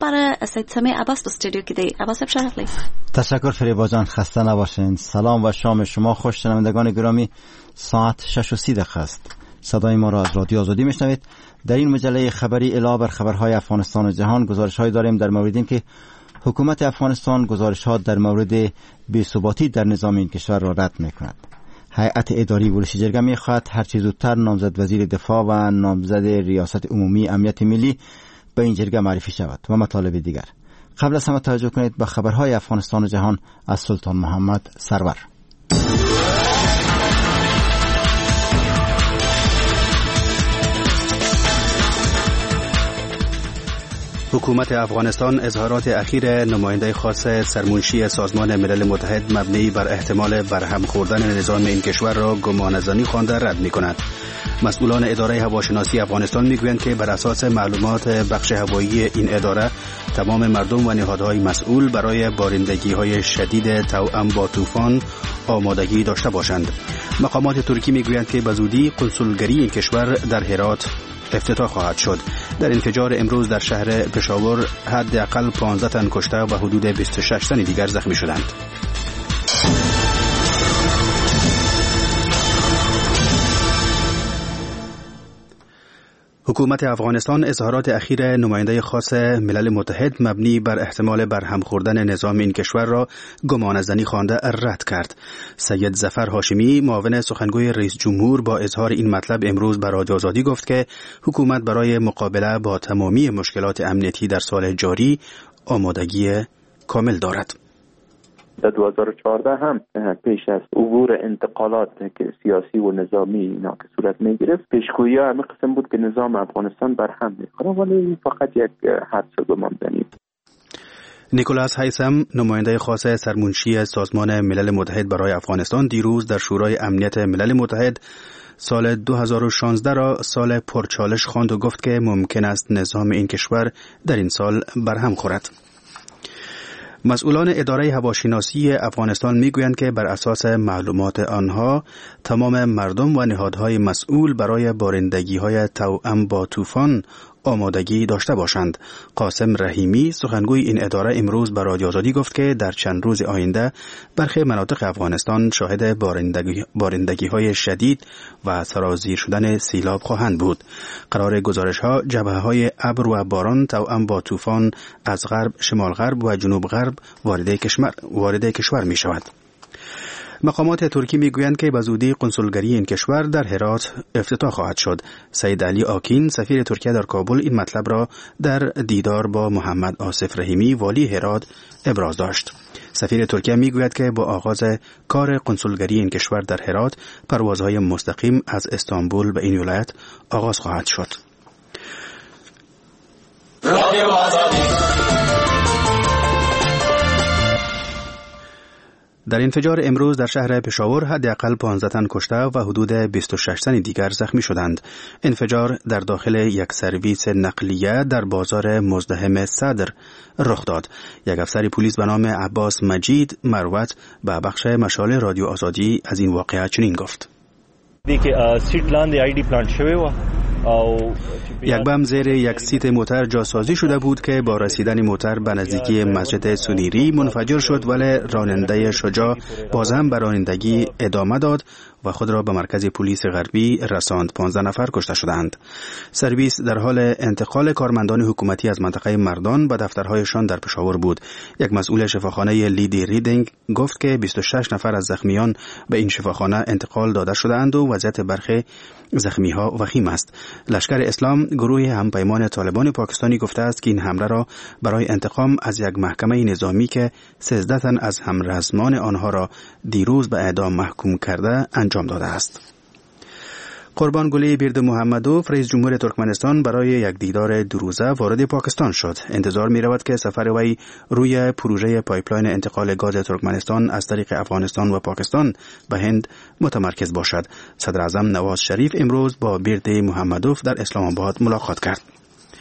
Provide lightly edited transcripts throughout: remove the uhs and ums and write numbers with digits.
برای سید سمی عباس استودیو که دی. عباس بشرفلی. تشکر فریبا جان، خسته نباشین. سلام و شام شما خوش. شنوندگان گرامی، ساعت 6:30 است. صدای ما را از رادیو آزادی میشنوید. در این مجله خبری علاوه بر خبرهای افغانستان و جهان گزارش‌هایی داریم در مورد این که حکومت افغانستان گزارش‌ها در مورد بی‌ثباتی در نظام این کشور را رد می‌کند. هیئت اداری ولسی جرگه می‌خواهد هر چه زودتر نامزد وزیر دفاع و نامزد ریاست عمومی امنیت ملی به این جرگه معرفی شود و مطالب دیگر. قبل از همه توجه کنید به خبرهای افغانستان و جهان از سلطان محمد سرور. حکومت افغانستان اظهارات اخیر نماینده خاص سرمنشی سازمان ملل متحد مبنی بر احتمال برهم خوردن نظام این کشور را گمانه‌زنی خوانده رد می‌کند. مسئولان اداره هواشناسی افغانستان میگویند که بر اساس معلومات بخش هوایی این اداره تمام مردم و نهادهای مسئول برای بارندگی‌های شدید توأم با طوفان آمادگی داشته باشند. مقامات ترکی میگویند که به زودی کنسولگری این کشور در هرات افتتاح خواهد شد. در انفجار امروز در شهر پشاور حداقل 15 تن کشته و حدود 26 تن دیگر زخمی شدند. حکومت افغانستان اظهارات اخیر نماینده خاص ملل متحد مبنی بر احتمال برهم خوردن نظام این کشور را گمانه‌زنی خوانده رد کرد. سید ظفر هاشمی معاون سخنگوی رئیس جمهور با اظهار این مطلب امروز بر رادیو آزادی گفت که حکومت برای مقابله با تمامی مشکلات امنیتی در سال جاری آمادگی کامل دارد. در 2014 هم پیش از عبور انتقالات سیاسی و نظامی اینا که صورت می گرفت پیشگویی همین قسم بود که نظام افغانستان برهم میخوره، ولی فقط یک حدس گمانه‌زنی. نیکولاس هیثم نماینده خاص سرمنشی سازمان ملل متحد برای افغانستان دیروز در شورای امنیت ملل متحد سال 2016 را سال پرچالش خواند و گفت که ممکن است نظام این کشور در این سال برهم خورد. مسئولان اداره هواشناسی افغانستان میگویند که بر اساس معلومات آنها تمام مردم و نهادهای مسئول برای بارندگی‌های توأم با طوفان آمادگی داشته باشند. قاسم رحیمی سخنگوی این اداره امروز به رادیو آزادی گفت که در چند روز آینده برخی مناطق افغانستان شاهد بارندگی‌های شدید و سرازیر شدن سیلاب خواهند بود. قرار گزارش‌ها جبهه‌های ابر و باران توأم با طوفان از غرب، شمال غرب و جنوب غرب وارد کشور می شود. مقامات ترکی میگویند که به زودی کنسولگری این کشور در هرات افتتاح خواهد شد. سید علی آکین سفیر ترکیه در کابل این مطلب را در دیدار با محمد آصف رحیمی والی هرات ابراز داشت. سفیر ترکیه میگوید که با آغاز کار کنسولگری این کشور در هرات پروازهای مستقیم از استانبول به این ولایت آغاز خواهد شد. در انفجار امروز در شهر پشاور حداقل 15 تن کشته و حدود 26 تن دیگر زخمی شدند. انفجار در داخل یک سرویس نقلیه در بازار مزدحم صدر رخ داد. یک افسر پلیس به نام عباس مجید مروت به بخش مشال رادیو آزادی از این واقعه چنین گفت: یک بم زیر یک سیت موتر جاسازی شده بود که با رسیدن موتر به نزدیکی مسجد سنیری منفجر شد، ولی راننده شجاع باز هم به رانندگی ادامه داد و خود را به مرکز پلیس غربی رساند. 15 نفر کشته شدند. سرویس در حال انتقال کارمندان حکومتی از منطقه مردان به دفترهایشان در پشاور بود. یک مسئول شفاخانه لیدی ریدینگ گفت که 26 نفر از زخمیان به این شفاخانه انتقال داده شدند و وضعیت برخی زخمی‌ها وخیم است. لشکر اسلام گروه همپیمان طالبان پاکستانی گفته است که این حمله را برای انتقام از یک محکمه نظامی که 13 تن از همرزمان آنها را دیروز به اعدام محکوم کرده انجام داده است. قربانگلی بیرد محمدوف رئیس جمهور ترکمنستان برای یک دیدار دو روزه وارد پاکستان شد. انتظار می رود که سفر وی روی پروژه پایپلاین انتقال گاز ترکمنستان از طریق افغانستان و پاکستان به هند متمرکز باشد. صدر اعظم نواز شریف امروز با بیرد محمدوف در اسلام آباد ملاقات کرد.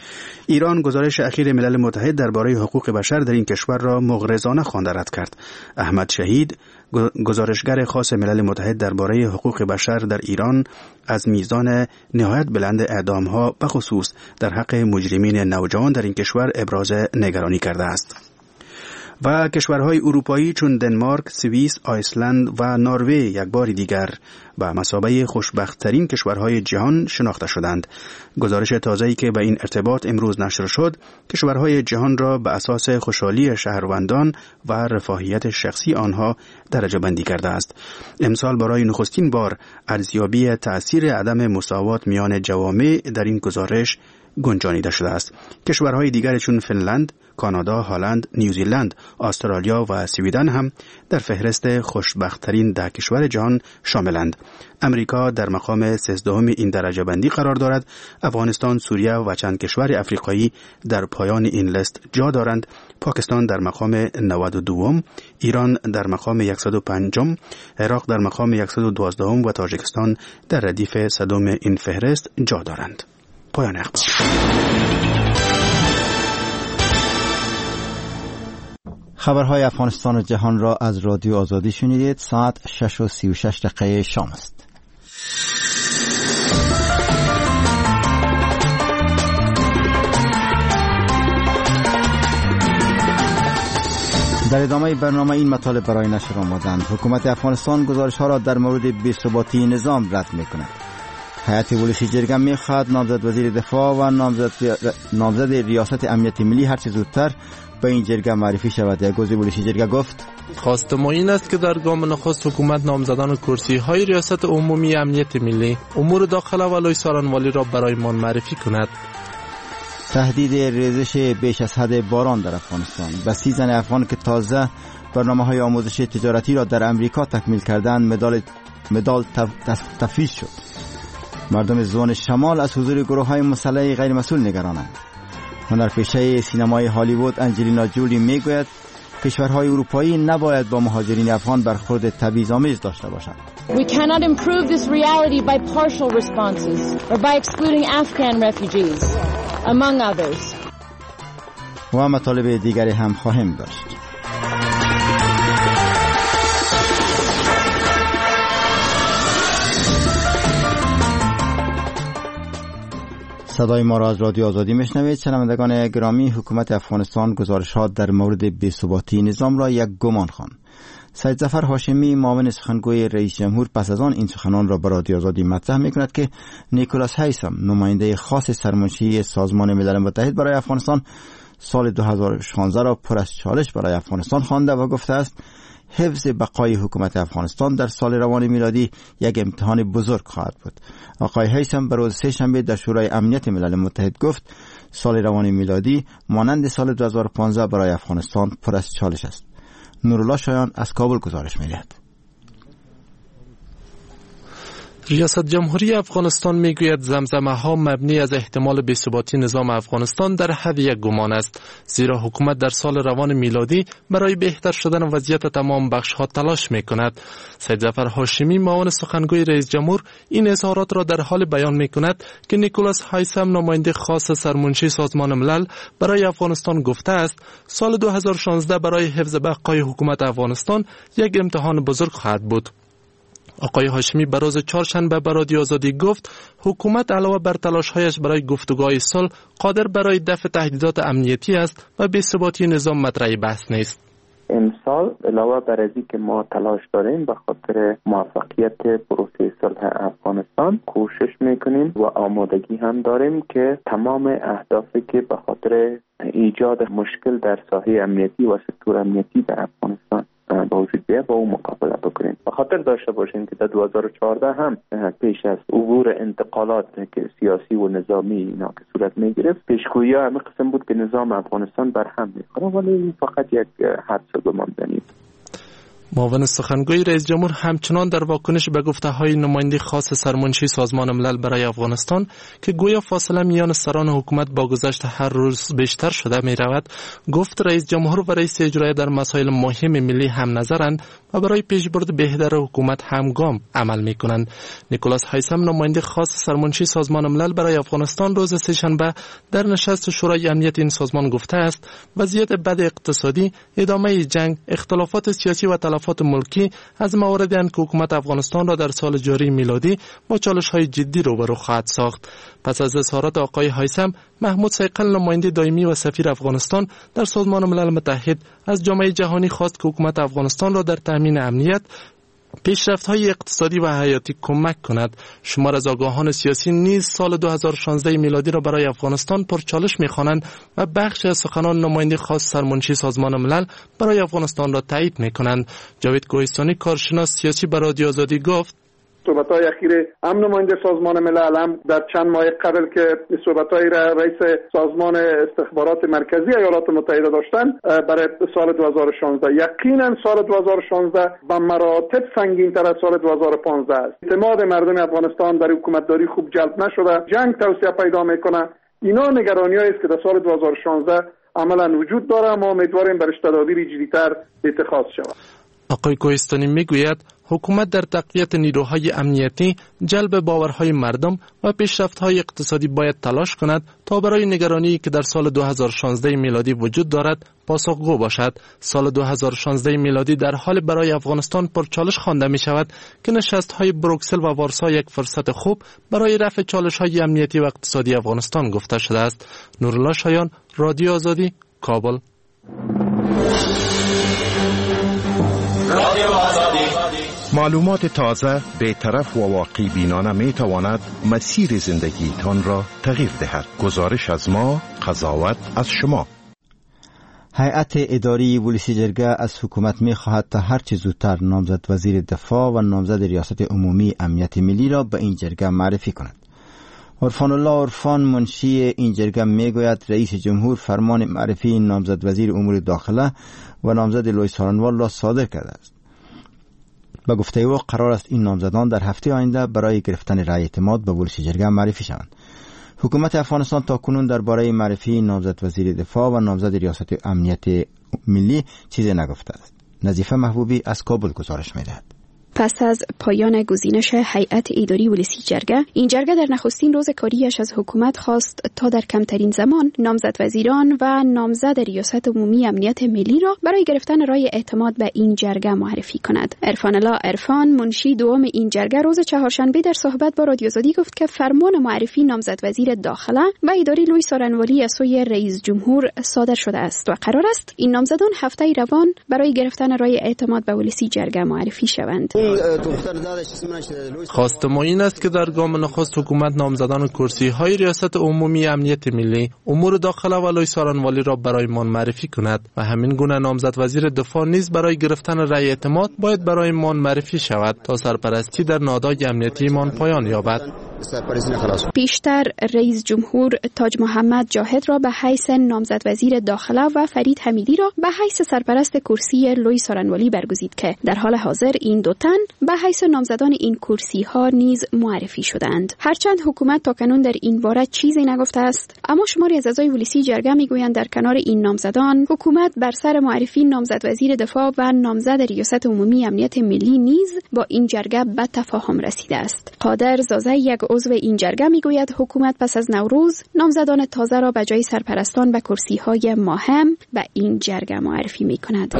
ایران گزارش اخیر ملل متحد درباره حقوق بشر در این کشور را مغرضانه خوانده رد کرد. احمد شهید، گزارشگر خاص ملل متحد درباره حقوق بشر در ایران، از میزان نهایت بلند اعدام‌ها به خصوص در حق مجرمین نوجوان در این کشور ابراز نگرانی کرده است. و کشورهای اروپایی چون دنمارک، سوئیس، آیسلند و نروژ یک بار دیگر به مثابه خوشبخت‌ترین کشورهای جهان شناخته شدند. گزارش تازه‌ای که به این ارتباط امروز نشر شد، کشورهای جهان را به اساس خوشحالی شهروندان و رفاهیت شخصی آنها درجه بندی کرده است. امسال برای نخستین بار ارزیابی تأثیر عدم مساوات میان جوامع در این گزارش گنجانیده شده است. کشورهای دیگر چون فنلند، کانادا، هلند، نیوزیلند، استرالیا و سویدن هم در فهرست خوشبخت‌ترین 10 کشور جهان شاملند. امریکا در مقام 13 این درجه بندی قرار دارد. افغانستان، سوریه و چند کشور افریقایی در پایان این لیست جا دارند. پاکستان در مقام 92، ایران در مقام 105، عراق در مقام 112 و تاجیکستان در ردیف 100 این فهرست جا دارند. پایان اخبار. خبرهای افغانستان و جهان را از رادیو آزادی شنیدید. ساعت 6:36 شام است. در ادامه برنامه این مطالب برای نشر آمدند. حکومت افغانستان گزارش‌ها را در مورد بی‌ثباتی نظام رد می‌کند. هیئت ولشی جرگه می‌خواهد نامزد وزیر دفاع و نامزد ریاست امنیت ملی هر چه زودتر به این جرگه معرفی شود. یک عضو ولشی جرگه گفت: خواست ما این است که در گام نخست حکومت نامزدان کرسی‌های ریاست عمومی امنیت ملی امور داخله و لای سارنوالی را برایمان معرفی کند. تهدید ریزش بیش از حد باران در افغانستان. به 30 زن افغان که تازه برنامه‌های آموزش تجارتی را در امریکا تکمیل کردند مدال تفویض شد. مردم زون شمال از حضور گروه‌های مسلح غیر مسئول نگرانند. هنرپیشه سینمای هالیوود انجلینا جولی میگوید کشورهای اروپایی نباید با مهاجرین افغان برخورد تبعیض‌آمیز داشته باشند. We cannot improve this reality by partial responses or by excluding Afghan refugees, among others. و مطالب دیگری هم خواهیم داشت. صدای ما را از رادیو آزادی میشنوید. شنوندگان گرامی، حکومت افغانستان گزارش‌ها در مورد بی‌ثباتی نظام را یک گمان خواند. سید ظفر هاشمی، معاون سخنگوی رئیس جمهور، پس از آن این سخنان را به رادیو آزادی مطرح می‌کند که نیکولاس هیثم، نماینده خاص سرمنشی سازمان ملل متحد برای افغانستان، سال 2016 را پر از چالش برای افغانستان خوانده و گفته است حفظ بقای حکومت افغانستان در سال روان میلادی یک امتحان بزرگ خواهد بود. آقای هیثم به روز سه‌شنبه در شورای امنیت ملل متحد گفت سال روان میلادی مانند سال 2015 برای افغانستان پر از چالش است. نورالله شایان از کابل گزارش می‌دهد. ریاست جمهوری افغانستان میگوید زمزمه‌ها مبنی از احتمال بی‌ثباتی نظام افغانستان در حد یک گمان است، زیرا حکومت در سال روان میلادی برای بهتر شدن وضعیت تمام بخش‌ها تلاش می‌کند. سید ظفر هاشمی، معاون سخنگوی رئیس جمهور، این اظهارات را در حال بیان می‌کند که نیکولاس هیثم، نماینده خاص سرمنشی سازمان ملل برای افغانستان، گفته است سال 2016 برای حفظ بقای حکومت افغانستان یک امتحان بزرگ خواهد بود. آقای هاشمی به روز چهارشنبه به رادیو آزادی گفت حکومت علاوه بر تلاش‌هایش برای گفتگوهای صلح قادر برای دفع تهدیدات امنیتی است و بی‌ثباتی نظام مطرح بحث نیست. امسال علاوه بر از که ما تلاش داریم به خاطر موفقیت پروسه صلح افغانستان کوشش میکنیم و آمادگی هم داریم که تمام اهدافی که به خاطر ایجاد مشکل در ساحه امنیتی و سکتور امنیتی در افغانستان با وجود بیاد با اون مقابله بکنیم. به خاطر داشته باشیم که در 2014 هم پیش از عبور انتقالات که سیاسی و نظامی اینا که صورت میگرفت، پیشگویی ها همه قسم بود که نظام افغانستان برهم میخوره، ولی فقط یک حدس و گمانزنی. معاون سخنگوی رئیس جمهور همچنان در واکنش به گفته‌های نماینده خاص سرمنشی سازمان ملل برای افغانستان که گویا فاصله میان سران حکومت با گذشت هر روز بیشتر شده می‌رود، گفت رئیس جمهور و رئیس اجرایی در مسائل مهم ملی هم نظرند و برای پیشبرد بهتر حکومت همگام عمل می‌کنند. نیکولاس هایسم نماینده خاص سرمنشی سازمان ملل برای افغانستان روز سه‌شنبه در نشست شورای امنیت این سازمان گفته است وضعیت بد اقتصادی، ادامه جنگ، اختلافات سیاسی و تلفات ملکی از مواردی اند که حکومت افغانستان را در سال جاری میلادی با چالش‌های جدی روبرو خواهد ساخت. پس از اظهارات آقای هایسم، محمود صیقل نماینده دائمی و سفیر افغانستان در سازمان ملل متحد از جامعه جهانی خواست که حکومت افغانستان را در تامین امنیت، پیشرفت‌های اقتصادی و حیاتی کمک کند. شمار از آگاهان سیاسی نیز سال 2016 میلادی را برای افغانستان پرچالش می‌خوانند و بخش از سخنان نماینده خاص سرمنشی سازمان ملل برای افغانستان را تایید می‌کنند. جاوید کوهستانی کارشناس سیاسی به رادیو آزادی گفت: صحبت‌های اخیر هم نماینده سازمان ملل هم در چند ماه قبل که صحبت‌های رئیس سازمان استخبارات مرکزی ایالات متحده داشتن برای سال 2016 یقینا سال 2016 به مراتب سنگین‌تر از سال 2015 است. اعتماد مردم افغانستان در حکومتداری خوب جلب نشده، جنگ توسعه پیدا میکنه. اینا نگرانی‌هایی است که در سال 2016 عملاً وجود داره. ما امیدواریم برش تدابیر جدی‌تر اتخاذ شود. آقای کوهستانی میگوید حکومت در تقویت نیروهای امنیتی، جلب باورهای مردم و پیشرفت‌های اقتصادی باید تلاش کند تا برای نگرانی که در سال 2016 میلادی وجود دارد پاسخگو باشد. سال 2016 میلادی در حال برای افغانستان پرچالش خوانده می شود که نشست‌های بروکسل و وارسا یک فرصت خوب برای رفع چالش‌های امنیتی و اقتصادی افغانستان گفته شده است. نورالله شایان، رادیو آزادی، کابل. معلومات تازه، بی‌طرف و واقعی بینانه می تواند مسیر زندگی تان را تغییر دهد. گزارش از ما، قضاوت از شما. هیئت اداری ولسی جرگه از حکومت می خواهد تا هرچه زودتر نامزد وزیر دفاع و نامزد ریاست عمومی امنیت ملی را به این جرگه معرفی کند. عرفان الله عرفان منشی این جرگه می گوید رئیس جمهور فرمان معرفی نامزد وزیر امور داخله و نامزد لوی سارنوال را صادر کرده است. به گفته او قرار است این نامزدان در هفته آینده برای گرفتن رأی اعتماد به ولسی جرگه معرفی شوند. حکومت افغانستان تاکنون درباره معرفی نامزد وزیر دفاع و نامزد ریاست امنیت ملی چیزی نگفته است. نظیفه محبوبی از کابل گزارش می‌دهد. پس از پایان گزینش هیئت اداری ولسی جرگه، این جرگه در نخستین روز کاریش از حکومت خواست تا در کمترین زمان نامزد وزیران و نامزد ریاست عمومی امنیت ملی را برای گرفتن رای اعتماد به این جرگه معرفی کند. عرفان الله عرفان منشی دوم این جرگه روز چهارشنبه در صحبت با رادیو آزادی گفت که فرمان معرفی نامزد وزیر داخله و اداری لوی سارنوالی از سوی رئیس جمهور صادر شده است و قرار است این نامزدان هفته روان برای گرفتن رای اعتماد به ولسی جرگه معرفی شوند. خواست ما این است که در گام نخست حکومت نامزدان کرسی های ریاست عمومی امنیت ملی، امور داخله و لوی سارنوالی را برای ما معرفی کند و همین گونه نامزد وزیر دفاع نیز برای گرفتن رأی اعتماد باید برای ما معرفی شود تا سرپرستی در نهادهای امنیتی ما پایان یابد. پیشتر رئیس جمهور تاج محمد جاهد را به حیث نامزد وزیر داخله و فرید حمیدی را به حیث سرپرست کرسی لوی سارنوالی برگزید که در حال حاضر این دو تن به حیث نامزدان این کرسی ها نیز معرفی شدند. هرچند حکومت تاکنون در این باره چیزی نگفته است، اما شماری از اعضای ولسی جرگه میگویند در کنار این نامزدان حکومت بر سر معرفی نامزد وزیر دفاع و نامزد ریاست عمومی امنیت ملی نیز با این جرگه به تفاهم رسیده است. قادر زازه یک عضو این جرگه میگوید حکومت پس از نوروز نامزدان تازه را به جای سرپرستان به کرسی‌های مهم به این جرگه معرفی می‌کند.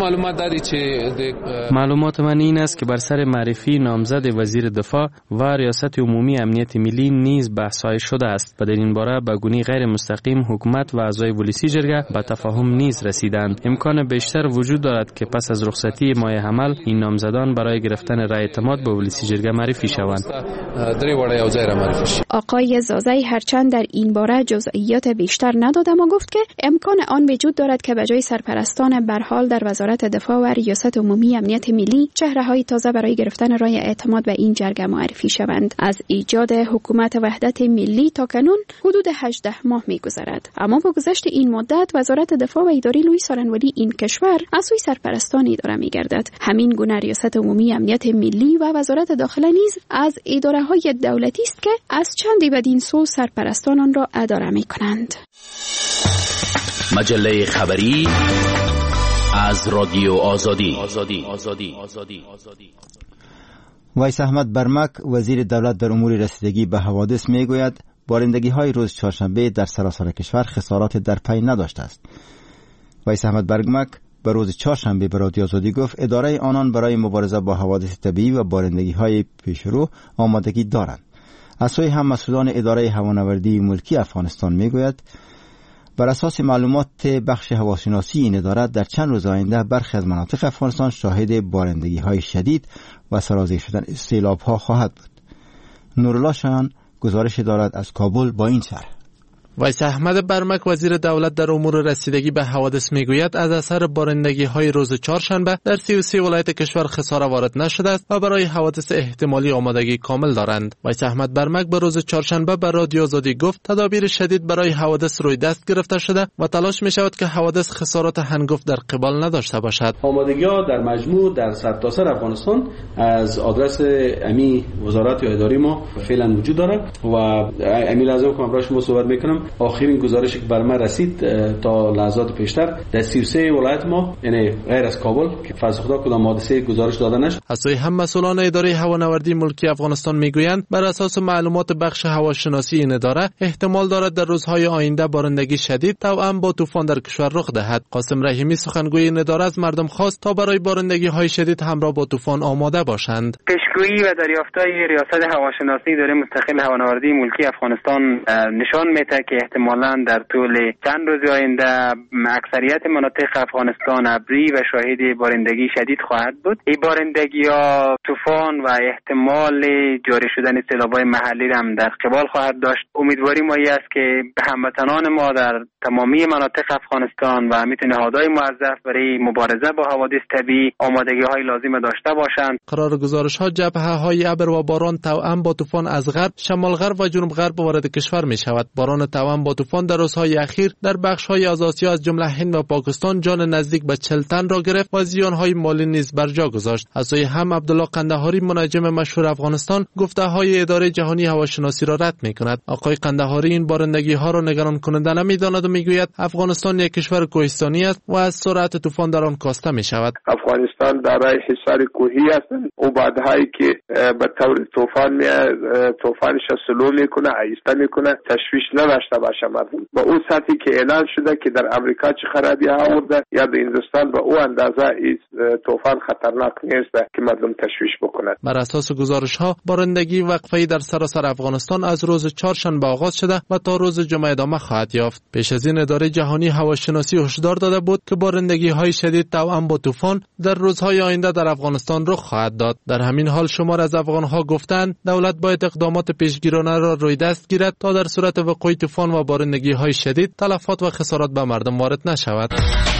معلومات من این است که بر سر معرفی نامزد وزیر دفاع و ریاست عمومی امنیت ملی نیز بحث‌های شده است و در این باره به گونه غیر مستقیم حکومت و اعضای ولسی جرگه به تفاهم نیز رسیدند. امکان بیشتر وجود دارد که پس از رخصتی ماه حمل این نامزدان برای گرفتن رای اعتماد به ولسی جرگه معرفی شوند. آقای زازی هرچند در این باره جزئیات بیشتر نداد اما گفت که امکان آن وجود دارد که به جای سرپرستان برحال در وزارت دفاع و ریاست عمومی امنیت ملی چهره‌های تازه برای گرفتن رای اعتماد به این جرگه معرفی شوند. از ایجاد حکومت وحدت ملی تا کنون حدود 18 ماه می‌گذرد. اما با گذشت این مدت وزارت دفاع و اداره لویی سارنوالی این کشور از سوی سرپرستان اداره می‌گردد. همین گونه ریاست عمومی امنیت ملی و وزارت داخله نیز از اداره‌های دولتی است که از چندی بدین سو سرپرستان آن را اداره می‌کنند. مجله خبری از رادیو آزادی. ویس احمد برمک وزیر دولت در امور رسیدگی به حوادث میگوید بارندگی‌های روز چهارشنبه در سراسر کشور خسارات در پی نداشته است. ویس احمد برمک به روز چهارشنبه به رادیو آزادی گفت اداره آنان برای مبارزه با حوادث طبیعی و بارندگی‌های پیشرو آمادگی دارند. از سوی هم مسئولان اداره هوانوردی ملکی افغانستان میگوید بر اساس معلومات بخش هواشناسی این اداره در چند روز آینده برخی از مناطق افغانستان شاهد بارندگی‌های شدید و سرازیر شدن سیلاب‌ها خواهد بود. نورالله شایان گزارش دارد از کابل با این شرح. ویس احمد برمک وزیر دولت در امور رسیدگی به حوادث میگوید از اثر بارندگی‌های روز چهارشنبه در 33 ولایت کشور خساره وارد نشده است و برای حوادث احتمالی آمادگی کامل دارند. ویس احمد برمک به روز چهارشنبه به رادیو آزادی گفت تدابیر شدید برای حوادث روی دست گرفته شده و تلاش می‌شود که حوادث خسارات هنگفت در قبال نداشته باشد. آمادگی‌ها در مجموع در سرتاسر افغانستان از آدرس امی وزارت یا اداره ما فعلا وجود دارد و امی لازم که برای شما صحبت می‌کنم. آخرین گزارشی که بر ما رسید تا لحظات پیشتر در 33 ولایت ما یعنی غیر از کابل که فرض خدا کدام حادثه گزارش داده نشد. از سوی هم مسئولان اداره هوانوردی ملکی افغانستان میگویند بر اساس معلومات بخش هواشناسی این اداره احتمال دارد در روزهای آینده بارندگی شدید توأم با طوفان در کشور رخ دهد. قاسم رحیمی سخنگوی این اداره از مردم خواست تا برای بارندگی‌های شدید همراه با طوفان آماده باشند. پیشگویی و دریافت‌های ریاست هواشناسی اداره مستقل هوانوردی ملکی افغانستان نشان می‌دهد که احتمالاً در طول چند روز آینده اکثریت مناطق افغانستان ابری و شاهد بارندگی شدید خواهد بود. این بارندگی‌ها طوفان و احتمال جاری شدن سیلاب‌های محلی را هم در قبال خواهد داشت. امیدواری ما است که هموطنان ما در تمامی مناطق افغانستان و همچنین نهادهای موظف برای مبارزه با حوادث طبیعی آمادگی‌های لازم داشته باشند. قرار گزارش‌ها جبهه‌های ابر و باران توأم با طوفان از غرب، شمال غرب و جنوب غرب وارد کشور می‌شود. باران توأم با طوفان در روزهای اخیر در بخش‌های از آسیا از جمله هند و پاکستان جان نزدیک به 40 تن را گرفت و زیان‌های مالی نیز بر جا گذاشت. از سوی هم عبدالله قندهاری منجم مشهور افغانستان گفته‌های اداره جهانی هواشناسی را رد می‌کند. آقای قندهاری این بارندگی‌ها را نگران کننده نمی‌داند و می‌گوید افغانستان یک کشور کوهستانی است و از سرعت طوفان در آن کاسته می‌شود. افغانستان دارای حصار کوهی است و بعدهایی که به طور طوفانش سلو می‌کنه، آهسته می‌کنه، تشویش نداشته باشه مردم. با اون سطحی که اعلان شده که در امریکا چه خرابی آورده یا در هندوستان با او اندازه این طوفان خطرناک نیست که مردم تشویش بکنند. بر اساس گزارش‌ها بارندگی وقفه‌ای در سراسر افغانستان از روز چهارشنبه آغاز شده و تا روز جمعه ادامه خواهد یافت. پیش از این اداره جهانی هواشناسی هشدار داده بود که بارندگی‌های شدید توأم با طوفان در روزهای آینده در افغانستان رخ خواهد داد. در همین حال شمار از افغان‌ها گفتند دولت باید اقدامات پیشگیرانه را روی دست گیرد تا در صورت وقوع طوفان و بارندگی‌های شدید تلفات و خسارات به مردم وارد نشود.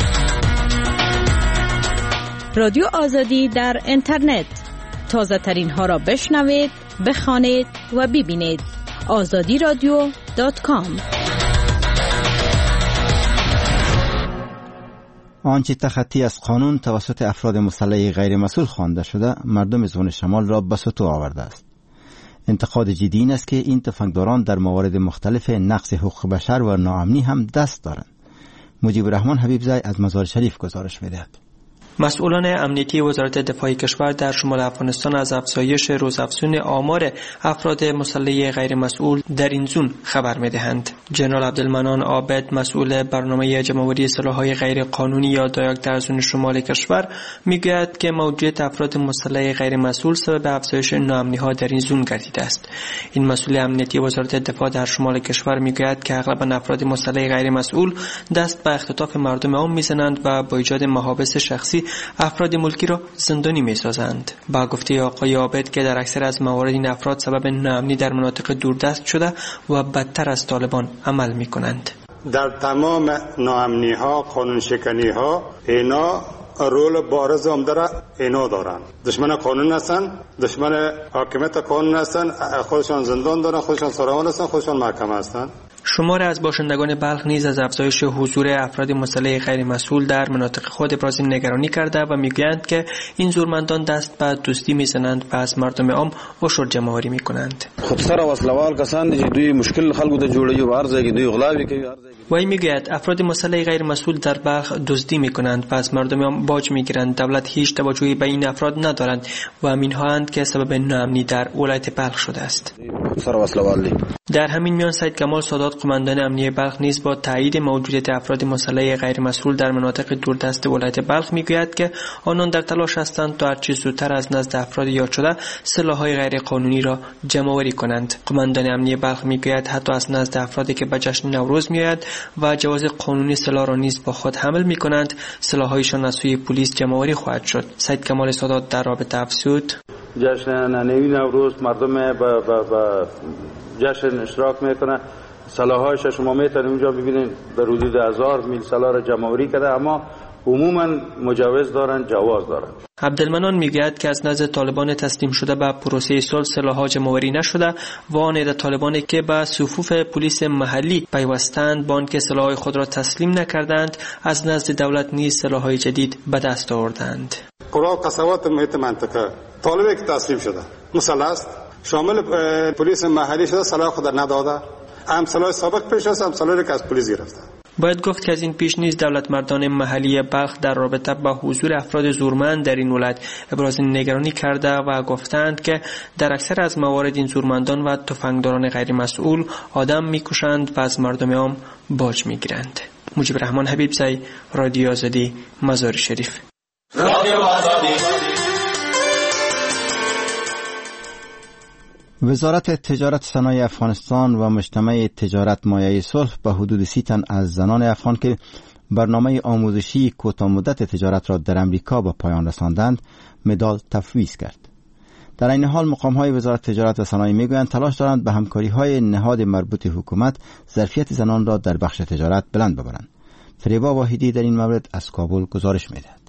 رادیو آزادی در اینترنت تازه ترین ها را بشنوید، بخوانید و ببینید. azadiradio.com. آنچه تخطی از قانون توسط افراد مسلح غیر مسئول خوانده شده مردم زون شمال را به سطوح آورده است. انتقاد جدی این است که این تفنگداران در موارد مختلف نقض حقوق بشر و ناامنی هم دست دارند. مجیب الرحمن حبیبزای از مزار شریف گزارش می‌دهد. مسئولان امنیتی وزارت دفاع کشور در شمال افغانستان از افزایش روزافزون آمار افراد مسلح غیر مسئول در این زون خبر می‌دهند. جنرال عبدالمنان عابد مسئول برنامه جمع‌آوری سلاح‌های غیر قانونی یا دایاک در زون شمال کشور میگوید که موجودیت افراد مسلح غیر مسئول سبب افزایش ناامنی‌ها در این زون گردیده است. این مسئول امنیتی وزارت دفاع در شمال کشور میگوید که اغلب افراد مسلح غیر مسئول دست به اختطاف مردم عام میزنند و با ایجاد محابس شخصی افراد ملکی را زندانی می‌سازند. با گفته آقای عابد که در اکثر از موارد این افراد سبب ناامنی در مناطق دوردست شده و بدتر از طالبان عمل می‌کنند. در تمام ناامنی‌ها، قانون شکنی‌ها اینا رول بارز عمده را اینا دارن. دشمن قانون هستن، دشمن حاکمیت قانون هستن، خودشان زندان دارن، خودشان سراغان هستن، خودشان محکمه هستن. شمار از باشندگان بلخ نیز از افزایش حضور افراد مسلح غیر مسئول در مناطق خود ابراز نگرانی کرده و میگویند که این زورمندان دست به دزدی میزنند و از مردم عام عشر جمع‌آوری میکنند. خودسر و وسلوال کسان چې دوی مشکل خلکو ته جوړوي او هر ځای کې دوی غلاوي کوي. وی میگوید افراد مسلح غیر مسئول در بلخ دزدی میکنند و از مردم عام باج میگیرند. دولت هیچ توجهی به این افراد ندارند و اینهاند که سبب ناامنی در ولایت بلخ شده است. در همین میان سید کمال سادات قماندان امنیه بلخ نیز با تایید موجودیت افراد مسلح غیر مسئول در مناطق دوردست ولایت بلخ میگوید که آنان در تلاش هستند تا هرچه زودتر از نزد افراد یاد شده سلاح‌های غیر قانونی را جمع‌آوری کنند. قماندان امنیه بلخ میگوید حتی از نزد افرادی که به جشن نوروز میآید و جواز قانونی سلاح را نیز با خود حمل میکنند سلاح‌هایشان از سوی پلیس جمع‌آوری خواهد شد. سید کمال سادات در رابطه افزود: جشن نوروز مردم با جشن اشتراک میکنه، سلاح‌هایش شما میتونید اونجا ببینید در حدود 1000 میل سلاح را جمع‌آوری کرده، اما عموما مجوز دارن، جواز دارن. عبدالمنان میگوید که از نزد طالبان تسلیم شده به پروسه صلح سلاح‌ها جمع‌آوری نشده و آن عده طالبانی که به صفوف پلیس محلی پیوستند با آنکه سلاح‌های خود را تسلیم نکردند از نزد دولت نیز سلاح‌های جدید به دست آوردند. قرا قصوات محیط منطقه طالبی که تسلیم شده مسلح است، شامل پلیس محلی شده، سلاح خود نداده، هم سلاح سابق پیش است، هم سلاحی که از پلیس گرفته. باید گفت که از این پیش نیز دولت مردان محلی بلخ در رابطه با حضور افراد زورمند در این ولایت ابراز نگرانی کرده و گفتند که در اکثر از موارد این زورمندان و تفنگداران غیر مسئول آدم میکشند و از مردم عام باج میگیرند. مجیب رحمان حبیبزی، رادیو آزادی، مزار شریف. رادیو آزادی. وزارت تجارت صنایع افغانستان و مجتمع تجارت مایه صلح به حدود 30 تن از زنان افغان که برنامه آموزشی کوتاه مدت تجارت را در امریکا به پایان رساندند مدال تفویض کرد. در این حال مقام‌های وزارت تجارت و صنایع میگویند تلاش دارند به همکاری‌های نهاد مربوط حکومت ظرفیت زنان را در بخش تجارت بلند ببرند. فریبا واحدی در این مورد از کابل گزارش می‌دهد.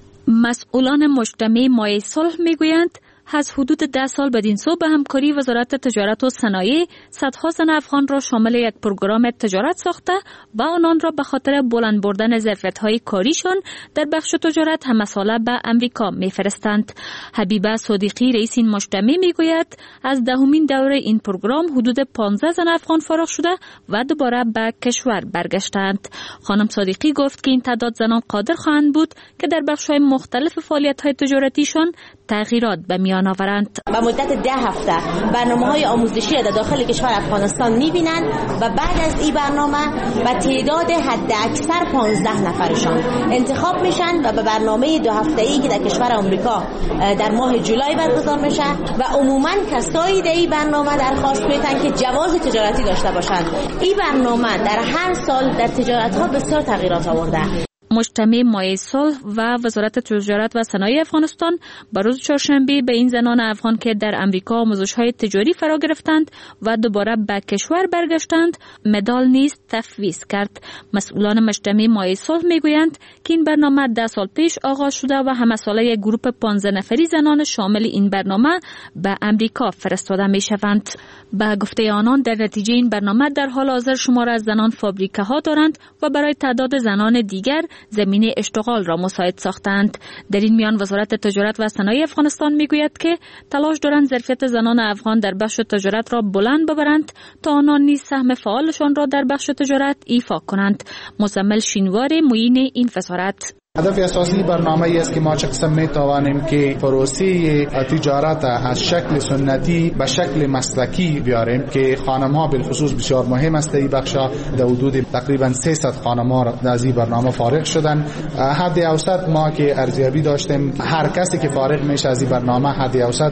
مسئولان مجتمع مایه صلح میگویند از حدود 10 سال بدین سو به همکاری وزارت تجارت و صنایع صدها زن افغان را شامل یک پروگرام تجارت ساخته و آنان را به خاطر بلند بردن ظرفیت‌های کاریشان در بخش تجارت همساله به امریکا می‌فرستند. حبیبه صادقی رئیس این مجتمع میگوید از دهمین دوره این پروگرام حدود 15 زن افغان فارغ شده و دوباره به کشور برگشتند. خانم صادقی گفت که این تعداد زنان قادر خواهند بود که در بخش‌های مختلف فعالیت‌های تجارتیشان تغییرات به میان آورند. با مدت 10 هفته برنامه‌های آموزشی در داخل کشور افغانستان می‌بینند و بعد از این برنامه به تعداد حد اکثر 15 نفرشان انتخاب میشن و به برنامه 2 هفته‌ای که در کشور آمریکا در ماه جولای برگزار میشه و عموماً کسایی در این برنامه درخواست میتن که جواز تجارتی داشته باشند. این برنامه در هر سال در تجارت‌ها بسیار تغییرات آورده. مجتمع مایه صلح و وزارت تجارت و صنایع افغانستان به روز چهارشنبه به این زنان افغان که در امریکا آموزش‌های تجاری فرا گرفتند و دوباره به کشور برگشتند مدال نیز تفویض کرد. مسئولان مجتمع مایه صلح میگویند که این برنامه 10 سال پیش آغاز شده و همساله یک گروپ 15 نفری زنان شامل این برنامه به امریکا فرستاده میشوند. به گفته آنان در نتیجه این برنامه در حال حاضر شمار از زنان فابریکه ها دارند و برای تعداد زنان دیگر زمینه اشتغال را مساعد ساختند. در این میان وزارت تجارت و صنایع افغانستان میگوید که تلاش دارند ظرفیت زنان افغان در بخش تجارت را بلند ببرند تا آنان نیز سهم فعالشان را در بخش تجارت ایفا کنند. مزمل شینوار معین این وزارت: هدف اساسی برنامه است که ما چه قسم میتوانیم که پروسه تجارت از شکل سنتی به شکل مسلکی بیاریم که خانم‌ها بالخصوص بسیار مهم است. این بخش در حدود تقریبا 300 خانم‌ها از این برنامه فارغ شدن. حد اوسط ما که ارزیابی داشتیم هر کسی که فارغ میشه از این برنامه حد اوسط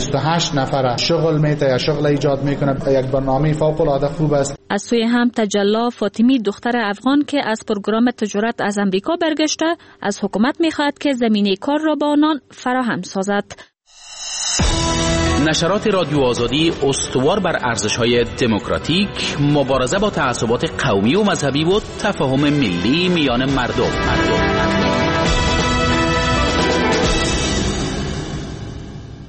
28 نفر شغل میده یا شغل ایجاد میکنه. یک برنامه فوق العاده خوب است. از سوی هم تجلا فاطمی دختر افغان که از پروگرام تجارت از امریکا برگشته از حکومت میخواهد که زمینه کار را به آنان فراهم سازد. نشرات رادیو آزادی استوار بر ارزش‌های دموکراتیک، مبارزه با تعصبات قومی و مذهبی و تفاهم ملی میان مردم.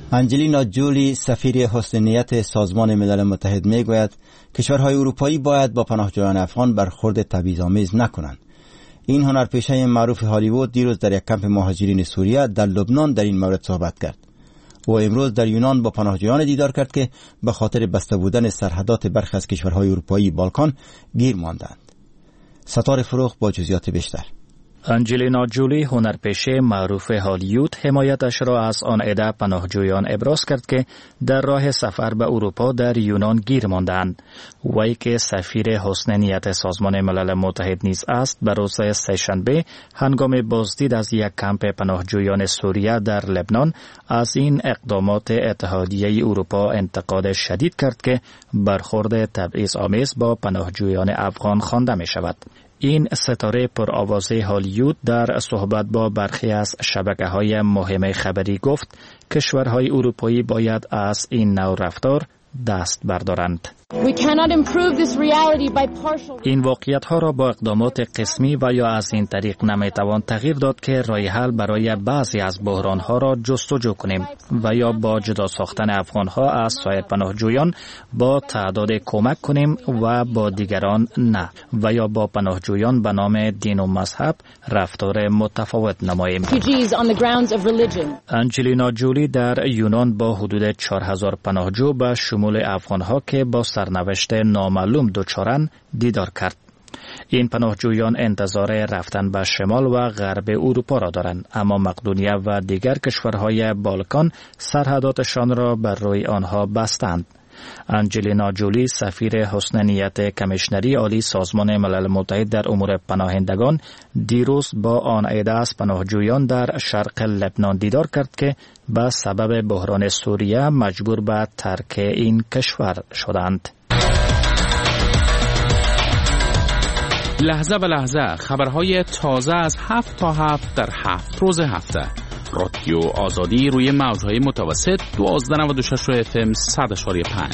انجلینا جولی سفیر حسن نیت سازمان ملل متحد میگوید کشورهای اروپایی باید با پناهجویان افغان برخورد تبعیض‌آمیز نکنند. این هنرپیشه معروف هالیوود دیروز در یک کمپ مهاجرین سوریه در لبنان در این مورد صحبت کرد. او امروز در یونان با پناهجویان دیدار کرد که به خاطر بسته بودن سرحدات برخی از کشورهای اروپایی بالکان گیر ماندند. ستاره فروغ با جزئیات بیشتر. انجلینا جولی هنرپیشه معروف هالیوود حمایتش را از آن عده پناهجویان ابراز کرد که در راه سفر به اروپا در یونان گیر ماندند. وی که سفیر حسن نیت سازمان ملل متحد نیز است، به روز سه‌شنبه هنگام بازدید از یک کمپ پناهجویان سوریه در لبنان از این اقدامات اتحادیه اروپا انتقاد شدید کرد که برخورد تبعیض‌آمیز با پناهجویان افغان خوانده می شود. این ستاره پرآوازه هالیوود در صحبت با برخی از شبکه‌های مهم خبری گفت کشورهای اروپایی باید از این نوع رفتار دست بردارند. این واقعیت‌ها را با اقدامات قسمی و یا از این طریق نمی‌توان تغییر داد که راه حل برای بعضی از بحران‌ها را جستجو کنیم و یا با جدا ساختن افغان‌ها از سایر پناهجویان با تعداد کمک کنیم و با دیگران نه، و یا با پناهجویان به نام دین و مذهب رفتار متفاوت نماییم. انجلینا جولی در یونان با حدود 4000 پناهجو به شمول افغان‌ها که با سرنوشت نامعلوم دچارند دیدار کرد. این پناهجویان انتظار رفتن به شمال و غرب اروپا را دارند، اما مقدونیه و دیگر کشورهای بالکان سرحداتشان را بر روی آنها بستند. انجلینا جولی سفیر حسن نیت کمیشنری عالی سازمان ملل متحد در امور پناهندگان دیروز با آن عده از پناهجویان در شرق لبنان دیدار کرد که به سبب بحران سوریه مجبور به ترک این کشور شدند. لحظه به لحظه خبرهای تازه از 7 تا 7 در 7 روز هفته. رادیو آزادی روی موجهای متوسط 1296 FM 100.5.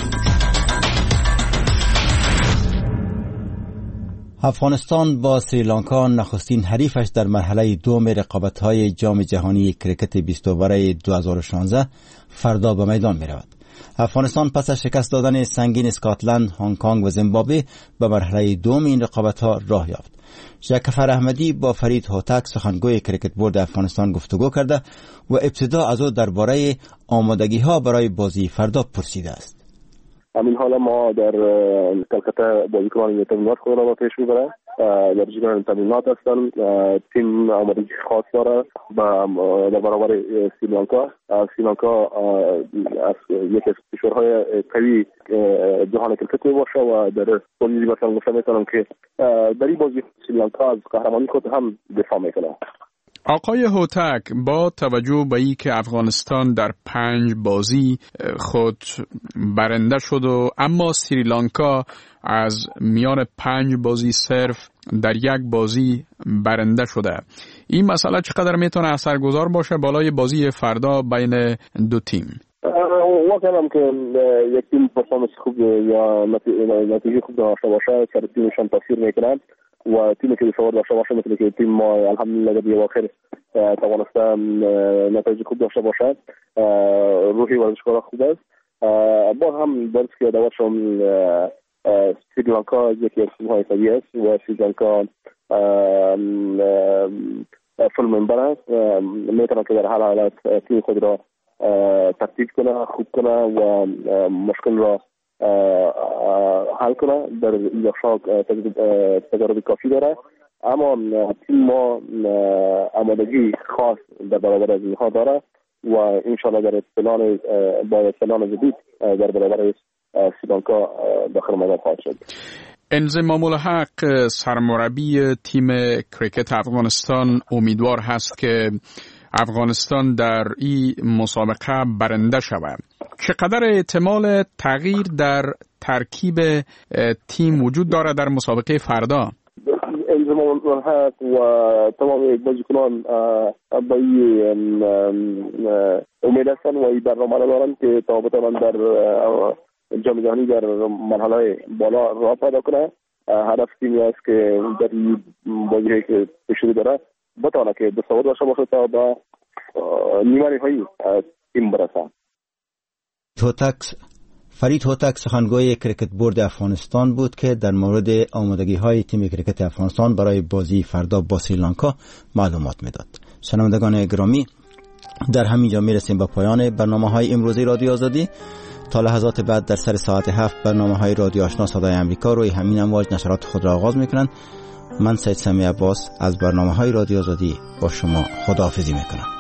افغانستان با سریلانکا نخستین حریفش در مرحله دوم رقابت‌های جام جهانی کرکت 20 برای 2016 فردا به میدان می‌رود. افغانستان پس از شکست دادن سنگین اسکاتلند، هنگ کنگ و زیمبابوه به مرحله دوم این رقابت‌ها راه یافت. جعفر احمدی با فرید هوتک سخنگوی کرکت بورد افغانستان گفتگو کرده و ابتدا از او درباره آمادگی‌ها برای بازی فردا پرسیده است. همین حالا ما در کلکته بازیکنان تمرینات خود را پیش می‌بریم. در جریان تمرینات هستن. تیم آمادگی خاص داره در برابر سریلانکا. سریلانکا از یکی از کشورهای قوی جهان کرکت میباشه و در بازی مثلا گفته میتونم که در این بازی سریلانکا از قهرمانی خود هم دفاع میکنه. آقای هوتک، با توجه به این که افغانستان در 5 بازی خود برنده شد و اما سریلانکا از میان 5 بازی صرف در 1 بازی برنده شده، این مسئله چقدر میتونه اثرگذار باشه بالای بازی فردا بین دو تیم؟ واقعا که یک تیم پرفورمنس خوب یا نتیجه خوب داشته باشه سر تیمشان تاثیر میکنند و تیمی که سوار داشته باشه مثل که تیم ما الحمدلله در اواخر توانسته نتایج خوب داشته باشد. روحی ورزشکارا خوب است. با هم درست که دعوتشون سریلانکا یکی از تیم‌های قوی است و سریلانکا فول ممبر است. میتونه که در هر حالت تیم خود را ترتیب کنه، خوب کنه و مشکل را حل کنه. در این بخشا تجربه کافی داره، اما تیم ما آمادگی خاص در برابر از اینها داره و انشاءالله در پلان جدید در برابر سریلانکا داخل میدان خواهد شد. انضمام الحق سرمربی تیم کرکت افغانستان امیدوار هست که افغانستان در این مسابقه برنده شود. چقدر احتمال تغییر در ترکیب تیم وجود داره در مسابقه فردا؟ انضمام الحق و تمام بازیکنان به این امید هستند و این برنامه را دارند که تا بتوانند در جام جهانی در مرحله بالا راه پیدا کنه. هدف تیمی است که در این بازی که پیش رو داره بتونه که دستاورد داشته باشه تا به نیمه نهایی تیم برسه. فرید هوتک سخنگوی کریکت بورد افغانستان بود که در مورد آمادگی های تیم کریکت افغانستان برای بازی فردا با سریلانکا معلومات میداد. شنوندگان گرامی، در همین جا میرسیم به پایان برنامه های امروزی رادیو آزادی. تا لحظات بعد در سر ساعت 7 برنامه های رادیو آشنا صدای امریکا روی همین امواج نشرات خود را آغاز میکنند. من سید سمی عباس از برنامه های رادیو آزادی با شما خداحافظی میکنم.